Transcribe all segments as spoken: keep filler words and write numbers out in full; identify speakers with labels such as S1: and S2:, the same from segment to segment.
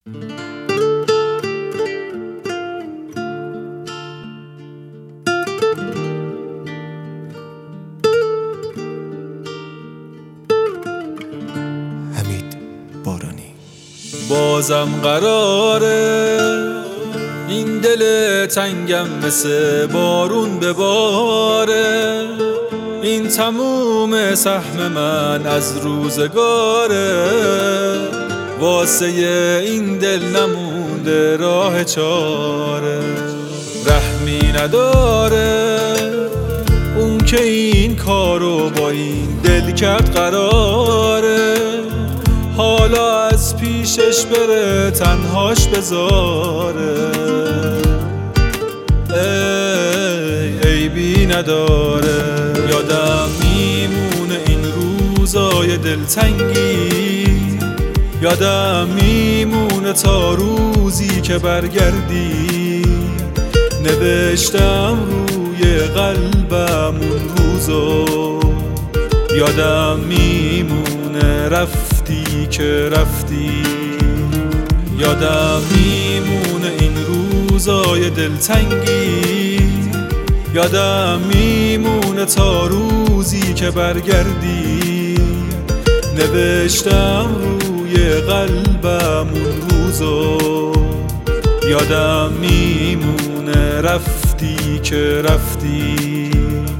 S1: حمید بارانی.
S2: بازم قراره این دل تنگم مثل بارون بباره، این تموم سهم من از روزگاره، واسه این دل نمونده راه چاره. رحمی نداره اون که این کارو با این دل کرد قراره، حالا از پیشش بره تنهاش بذاره. ای عیبی نداره، یادم میمونه این روزای دلتنگی، یادم میمونه تا روزی که برگردی. نوشتم روی قلبم اون روزو، یادم میمونه رفتی که رفتی. یادم میمونه این روزای دلتنگی، یادم میمونه تا روزی که برگردی. نوشتم روی قلبم اون روزو، یادم میمونه رفتی که رفتی.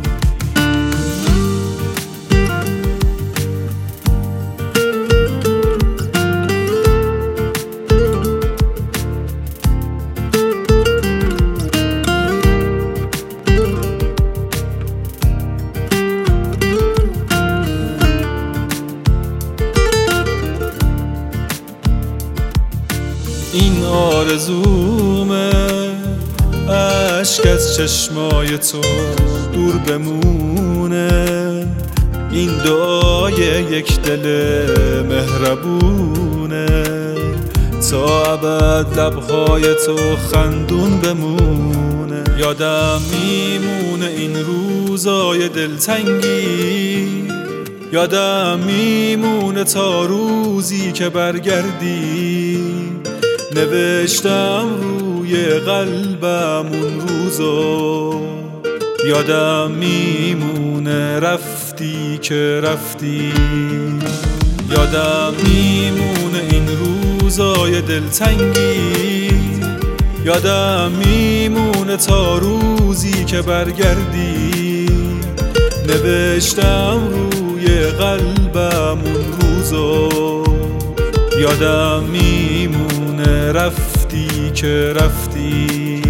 S2: این آرزومه اشک از چشمای تو دور بمونه، این دعای یک دل مهربونه، تا ابد لبهای تو خندون بمونه. یادم میمونه این روزای دلتنگی، یادم میمونه تا روزی که برگردی. نوشتم روی قلبم اون روزو، یادم میمونه رفتی که رفتی. یادم میمونه این روزای دلتنگی، یادم میمونه تا روزی که برگردی. نوشتم روی قلبم اون روزو، یادم میمونه رفتی که رفتی.